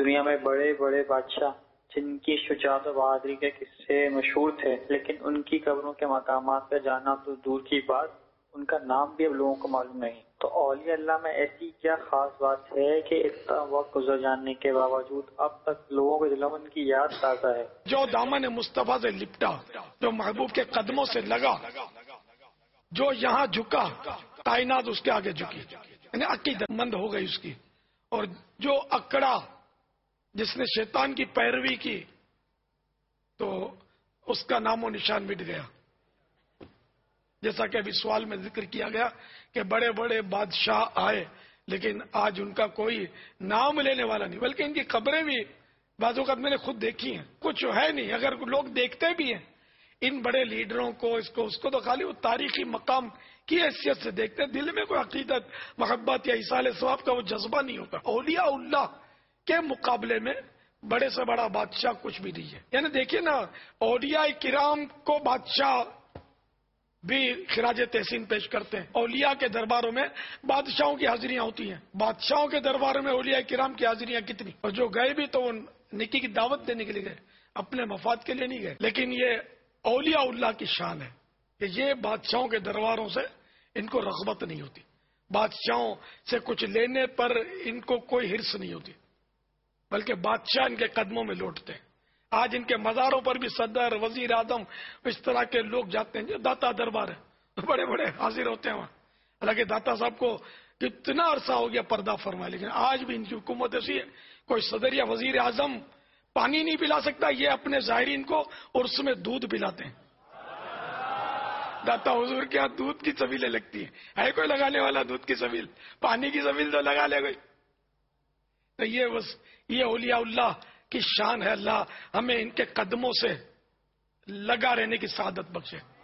دنیا میں بڑے بڑے بادشاہ جن کی شجاعت و بہادری کے قصے مشہور تھے، لیکن ان کی قبروں کے مقامات پہ جانا تو دور کی بات، ان کا نام بھی اب لوگوں کو معلوم نہیں۔ تو اولیاء اللہ میں ایسی کیا خاص بات ہے کہ اتنا وقت گزر جانے کے باوجود اب تک لوگوں کے دلوں میں ان کی یاد تازہ ہے؟ جو دامن مصطفیٰ سے لپٹا، جو محبوب کے قدموں سے لگا، جو یہاں جھکا، کائنات اس کے آگے جھکی، یعنی عقیدت مند ہو گئی اس کی، اور جو اکڑا، جس نے شیطان کی پیروی کی، تو اس کا نام و نشان مٹ گیا۔ جیسا کہ ابھی سوال میں ذکر کیا گیا کہ بڑے بڑے بادشاہ آئے، لیکن آج ان کا کوئی نام لینے والا نہیں، بلکہ ان کی قبریں بھی بعض اوقات میں نے خود دیکھی ہیں، کچھ ہے نہیں۔ اگر لوگ دیکھتے بھی ہیں ان بڑے لیڈروں کو، اس کو تو خالی وہ تاریخی مقام کی حیثیت سے دیکھتے ہیں، دل میں کوئی عقیدت، محبت یا ایصال ثواب کا وہ جذبہ نہیں ہوتا۔ اولیاء اللہ کے مقابلے میں بڑے سے بڑا بادشاہ کچھ بھی نہیں ہے۔ یعنی دیکھیے نا، اولیاء کرام کو بادشاہ بھی خراج تحسین پیش کرتے ہیں۔ اولیاء کے درباروں میں بادشاہوں کی حاضریاں ہوتی ہیں، بادشاہوں کے درباروں میں اولیاء کرام کی حاضریاں کتنی، اور جو گئے بھی تو وہ نیکی کی دعوت دینے کے لیے گئے، اپنے مفاد کے لیے نہیں گئے۔ لیکن یہ اولیاء اللہ کی شان ہے کہ یہ بادشاہوں کے درباروں سے ان کو رغبت نہیں ہوتی، بادشاہوں سے کچھ لینے پر ان کو کوئی حرص نہیں ہوتی، بلکہ بادشاہ ان کے قدموں میں لوٹتے ہیں۔ آج ان کے مزاروں پر بھی صدر، وزیر اعظم، اس طرح کے لوگ جاتے ہیں، جو داتا دربار ہے، بڑے بڑے حاضر ہوتے ہیں وہاں۔ حالانکہ داتا صاحب کو کتنا عرصہ ہو گیا پردہ فرمائے، لیکن آج بھی ان کی حکومت ایسی ہے، کوئی صدر یا وزیر اعظم پانی نہیں پلا سکتا، یہ اپنے زائرین کو عرس میں دودھ پلاتے ہیں۔ داتا حضور کے ہاتھ دودھ کی سبیلیں لگتی ہیں، ہے کوئی لگانے والا دودھ کی سبیل؟ پانی کی سبیل تو لگا لے کوئی۔ تو یہ اولیاء اللہ کی شان ہے۔ اللہ ہمیں ان کے قدموں سے لگا رہنے کی سعادت بخشے۔